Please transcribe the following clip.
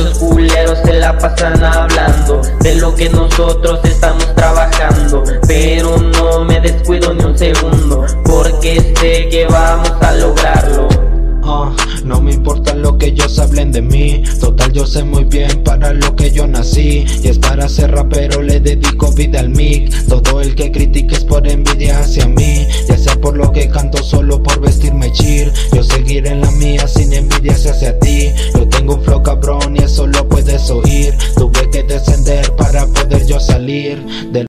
Estos culeros se la pasan hablando de lo que nosotros estamos trabajando, pero no me descuido ni un segundo, porque sé que vamos a lograrlo. No me importa lo que ellos hablen de mí, total yo sé muy bien para lo que yo nací. Y es para ser rapero, le dedico vida al mic. Todo el que critique es por envidia hacia mí, ya sea por lo que canto, solo por vestirme chill. Yo seguiré en la mía sin envidias hacia ti. Yo tengo un flow cabrón y eso lo puedes oír. Tuve que descender para poder yo salir del